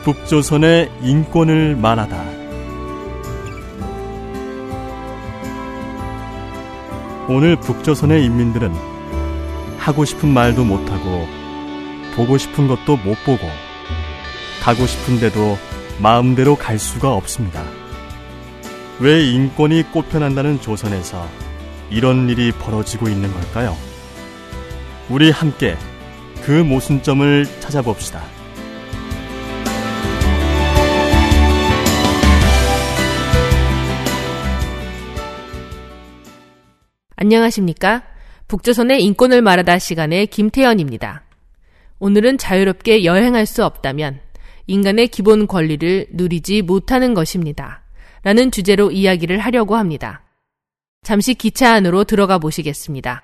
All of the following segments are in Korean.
북조선의 인권을 말하다. 오늘 북조선의 인민들은 하고 싶은 말도 못하고 보고 싶은 것도 못 보고 가고 싶은데도 마음대로 갈 수가 없습니다. 왜 인권이 꽃펴난다는 조선에서 이런 일이 벌어지고 있는 걸까요? 우리 함께 그 모순점을 찾아봅시다. 안녕하십니까? 북조선의 인권을 말하다 시간의 김태연입니다. 오늘은 자유롭게 여행할 수 없다면 인간의 기본 권리를 누리지 못하는 것입니다. 라는 주제로 이야기를 하려고 합니다. 잠시 기차 안으로 들어가 보시겠습니다.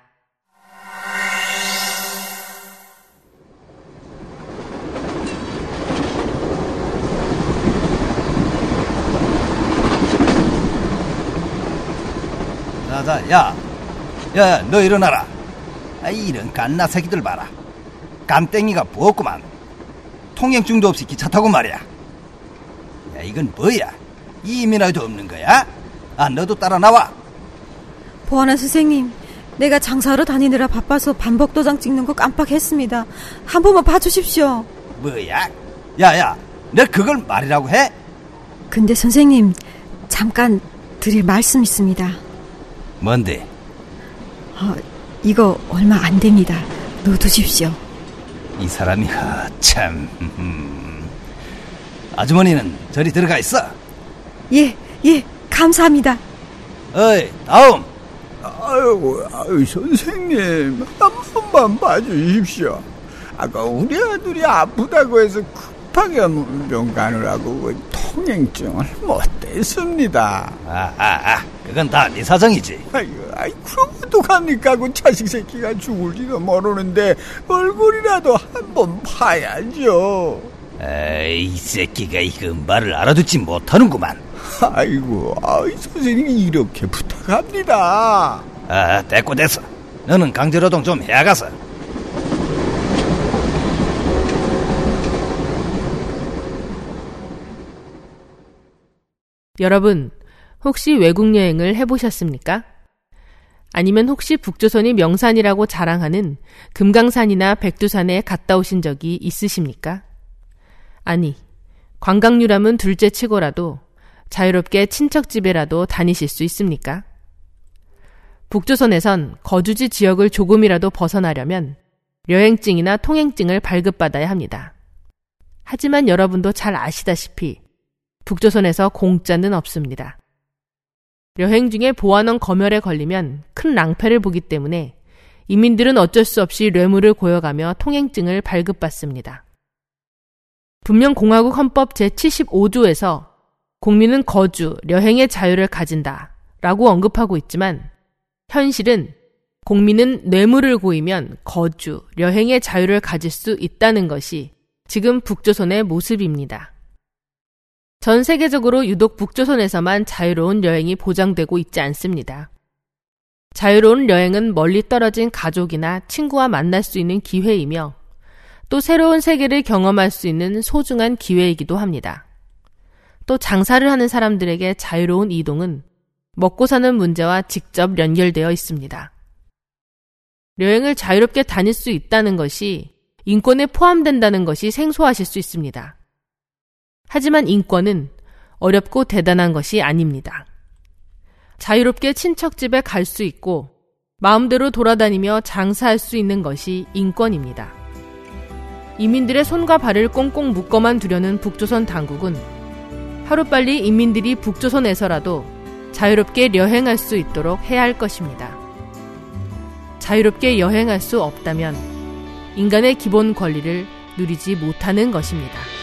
자, 야, 너 일어나라. 이런 갓나 새끼들 봐라. 깜땡이가 부었구만. 통행증도 없이 기차 타고 말이야. 야, 이건 뭐야? 이민아도 없는 거야? 너도 따라 나와. 보아나 선생님, 내가 장사하러 다니느라 바빠서 반복도장 찍는 거 깜빡했습니다. 한 번만 봐주십시오. 뭐야? 야, 너 그걸 말이라고 해? 근데 선생님, 잠깐 드릴 말씀 있습니다. 뭔데? 이거 얼마 안 됩니다. 넣어두십시오. 이 사람이 참. 아주머니는 저리 들어가 있어. 예, 감사합니다. 어이, 다음. 아유, 선생님, 한 번만 봐주십시오. 아까 우리 아들이 아프다고 해서 급하게 문병 가느라고 통행증을 못 뗐습니다. 그건 다 네 사정이지. 그럼 어떡합니까? 그 자식 새끼가 죽을지도 모르는데 얼굴이라도 한번 봐야죠. 이 새끼가 이거 말을 알아듣지 못하는구만. 선생님 이렇게 부탁합니다. 됐어. 너는 강제노동 좀 해야가서. 여러분, 혹시 외국 여행을 해보셨습니까? 아니면 혹시 북조선이 명산이라고 자랑하는 금강산이나 백두산에 갔다 오신 적이 있으십니까? 아니, 관광유람은 둘째 치고라도 자유롭게 친척집에라도 다니실 수 있습니까? 북조선에선 거주지 지역을 조금이라도 벗어나려면 여행증이나 통행증을 발급받아야 합니다. 하지만 여러분도 잘 아시다시피 북조선에서 공짜는 없습니다. 여행 중에 보안원 검열에 걸리면 큰 낭패를 보기 때문에 인민들은 어쩔 수 없이 뇌물을 고여가며 통행증을 발급받습니다. 분명 공화국 헌법 제75조에서 국민은 거주, 여행의 자유를 가진다 라고 언급하고 있지만 현실은 국민은 뇌물을 고이면 거주, 여행의 자유를 가질 수 있다는 것이 지금 북조선의 모습입니다. 전 세계적으로 유독 북조선에서만 자유로운 여행이 보장되고 있지 않습니다. 자유로운 여행은 멀리 떨어진 가족이나 친구와 만날 수 있는 기회이며 또 새로운 세계를 경험할 수 있는 소중한 기회이기도 합니다. 또 장사를 하는 사람들에게 자유로운 이동은 먹고 사는 문제와 직접 연결되어 있습니다. 여행을 자유롭게 다닐 수 있다는 것이 인권에 포함된다는 것이 생소하실 수 있습니다. 하지만 인권은 어렵고 대단한 것이 아닙니다. 자유롭게 친척집에 갈 수 있고 마음대로 돌아다니며 장사할 수 있는 것이 인권입니다. 이민들의 손과 발을 꽁꽁 묶어만 두려는 북조선 당국은 하루빨리 인민들이 북조선에서라도 자유롭게 여행할 수 있도록 해야 할 것입니다. 자유롭게 여행할 수 없다면 인간의 기본 권리를 누리지 못하는 것입니다.